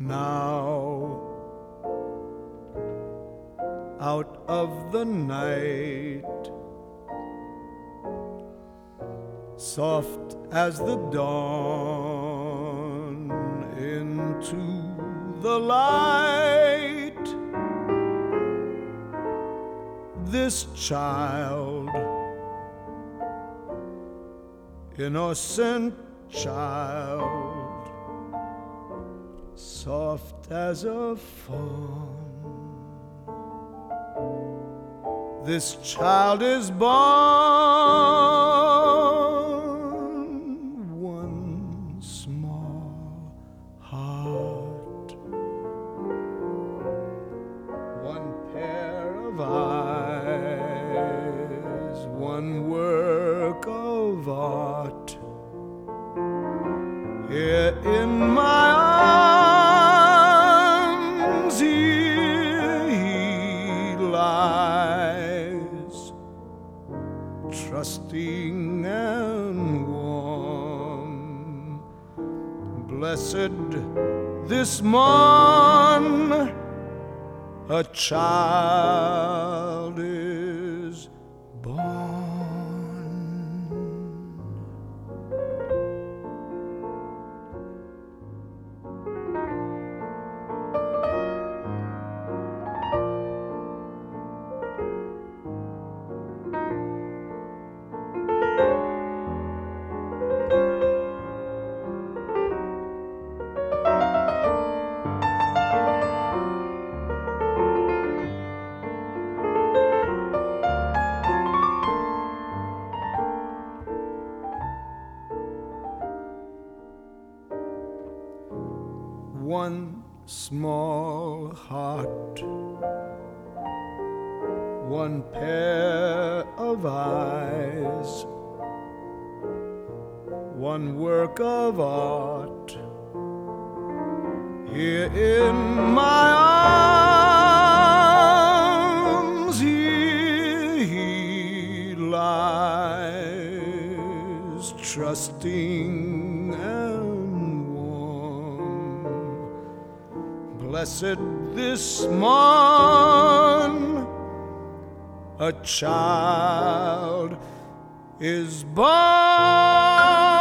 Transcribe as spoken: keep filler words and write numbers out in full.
Now, out of the night, soft as the dawn, into the light, this child, innocent child, soft as a fawn, this child is born, one small heart, one pair of eyes, one work of art. Here in my arms, here he lies, trusting and warm. Blessed this morn, a child is born. One small heart, one pair of eyes, one work of art. Here in my arms, here he lies, trusting and warm. Blessed this morn, a child is born.